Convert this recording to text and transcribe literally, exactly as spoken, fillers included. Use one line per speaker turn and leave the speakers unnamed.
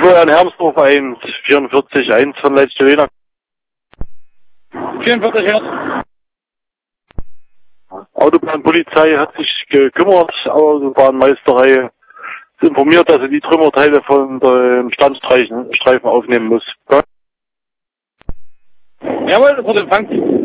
Florian Hermsdorf eins, vierundvierzig, eins von Leitstewena.
vierundvierzig Hertz.
Autobahnpolizei hat sich gekümmert, Autobahnmeisterei ist informiert, dass sie die Trümmerteile von dem Standstreifen Streifen aufnehmen muss.
Jawohl, das wird empfangen.